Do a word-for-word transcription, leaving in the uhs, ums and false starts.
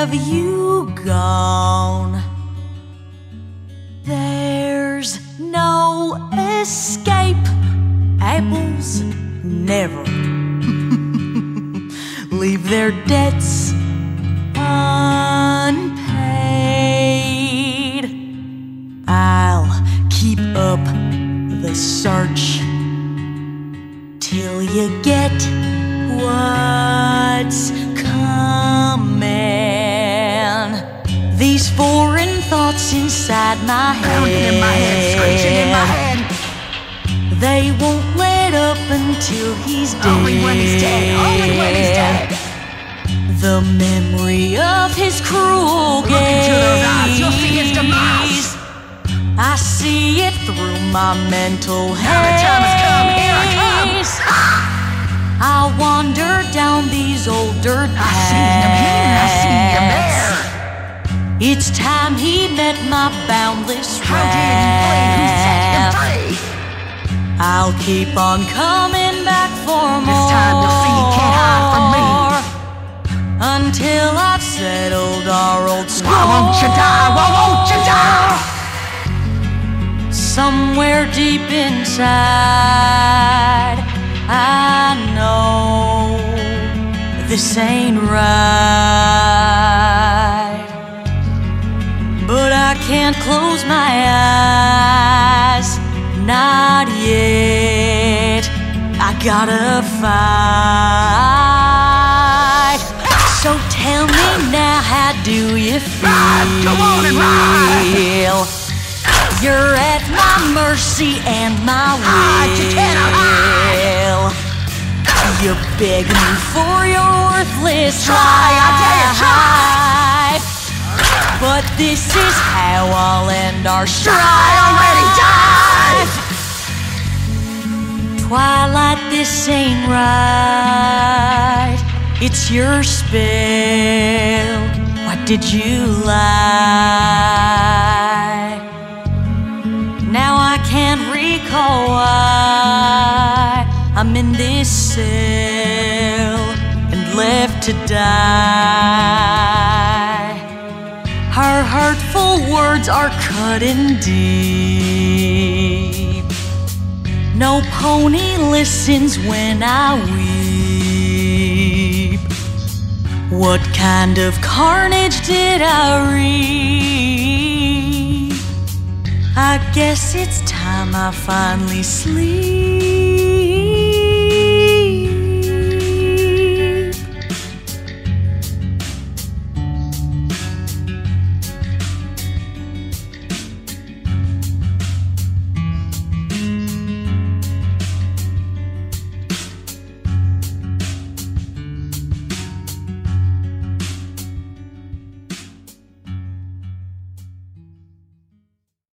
have you gone? There's no escape. Apples never leave their debts unpaid. I'll keep up the search till you get what's coming. These foreign thoughts inside my head, pounding in my head, screeching in my head. They won't let up until he's dead. Only when he's dead, only when he's dead. The memory of his cruel gaze, look into those eyes, you'll see his demise. I see it through my mental haze. Now the time has come, here I come. I wander down these old dirt I paths. see him here, I see him there. It's time he met my boundless How did he flee? Who set him wrath. free? I'll keep on coming back for more. This time you'll see he can't hide from me. Until I've settled our old score. Why won't you die? Why won't you die? Somewhere deep inside, I know this ain't right, but I can't close my eyes, not yet. I gotta fight. So tell me now, how do you feel? Ride, come on and ride. You're at my mercy and my will. Hide, you cannot hide. You beg me for your worthless Try, I dare you, try. life, but this is how I'll end our strife. Die already, die. Twilight, this ain't right. It's your spell. Why did you lie? Now I can't recall why I'm in this cell and left to die. Her hurtful words are cutting deep. No pony listens when I weep. What kind of carnage did I reap? I guess it's time I finally sleep.